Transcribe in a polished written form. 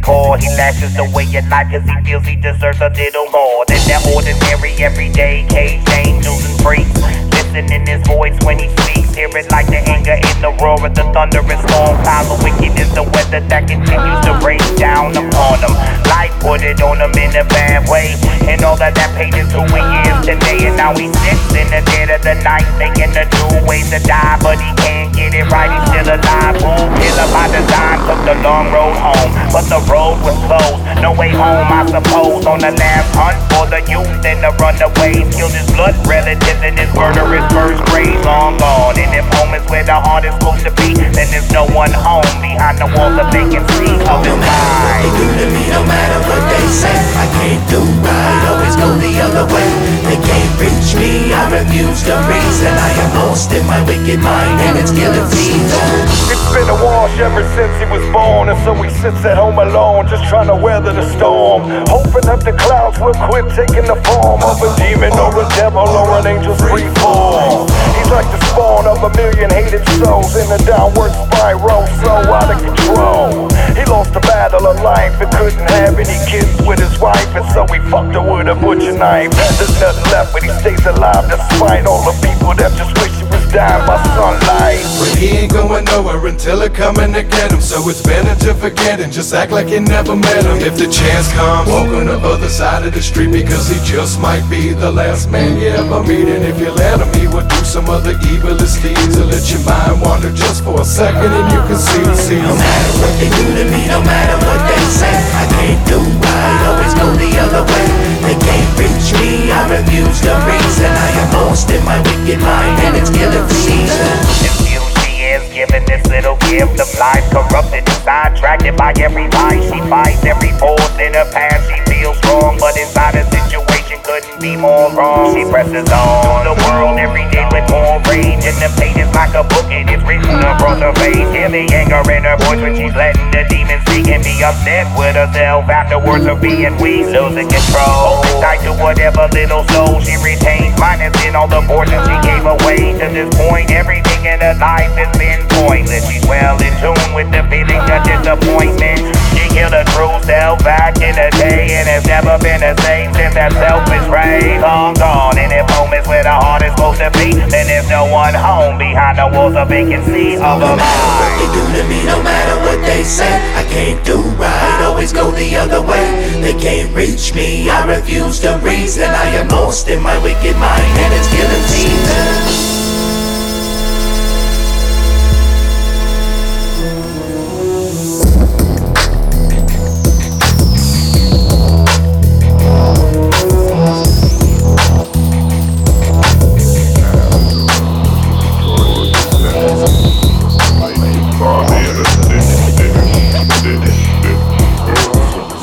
core. He lashes the way at life cause he feels he deserves a little more than that ordinary everyday cage angels and freaks. Listen in his voice when he speaks, hear it like the anger in the roar of the thunderous storm. Clouds of wickedness, the weather that continues to rain down upon him. Life put it on him in a bad way, and all of that pain is who he is today. And now he sits in the dead of the night, thinking of new ways to die, but he can't get it right. He's still alive, boom, killer by design. Took the long road home, but the road was closed. No way home, I suppose. On the last hunt for the youth and the runaways, killed his blood relatives in his murderous first grade. Long gone, and if home is where the heart is supposed to be, then there's no one home behind the walls of vacancy of his mind. They do to me, no matter what they say, I can't do right, always go the other way. They can't reach me, I refuse to reason. I am lost in my wicked mind, and it's killing me. It's been a wash ever since he was born, and so he sits at home alone, just trying to weather the storm, hoping that the clouds will quit taking the form of a demon or a devil or an angel's free fall. He's like the spawn of a million hated souls in a downward spiral, so out of control. He lost the battle of life and couldn't have any kids with his wife, and so he fucked her with a butcher knife. There's nothing left, but he stays alive despite all the people that just wish he was dying by sunlight. But he ain't going nowhere until it coming to get him, so it's better to forget and just act like you never met him. If the chance comes, walk on the other side of the street, because he just might be the last man you ever meet. And if you let him, he will do some other evilest deeds and let your mind wander just for a second, and you can see. No matter what they do to me, no matter what they say, I can't do right, always go the other way. They can't reach me, I refuse to reason. I am lost in my wicked mind, and it's killing me. Given this little gift of life, corrupted and sidetracked by every lie. She fights every force in her past. She feels strong, but inside a situation couldn't be more wrong. She presses on the world every day with more rage, and the pain is like a book and it's written across her face. Hear the anger in her voice when she's letting the demons speak, and be upset with herself afterwards of being weak, losing control. Holding tight to whatever little soul she retains, minus in all the portions she gave away. To this point, everything in her life has been pointless. She's well in tune with the feeling of disappointment. She killed her true self back in the day, and has never been the same since that selfish rage. Long gone, and if home is where the heart is supposed to be, then there's no one home behind the walls of vacancy of a mind. No matter what they do to me, no matter what they say, I can't do right, always go the other way. They can't reach me, I refuse to reason. I am lost in my wicked mind, and it's killing me.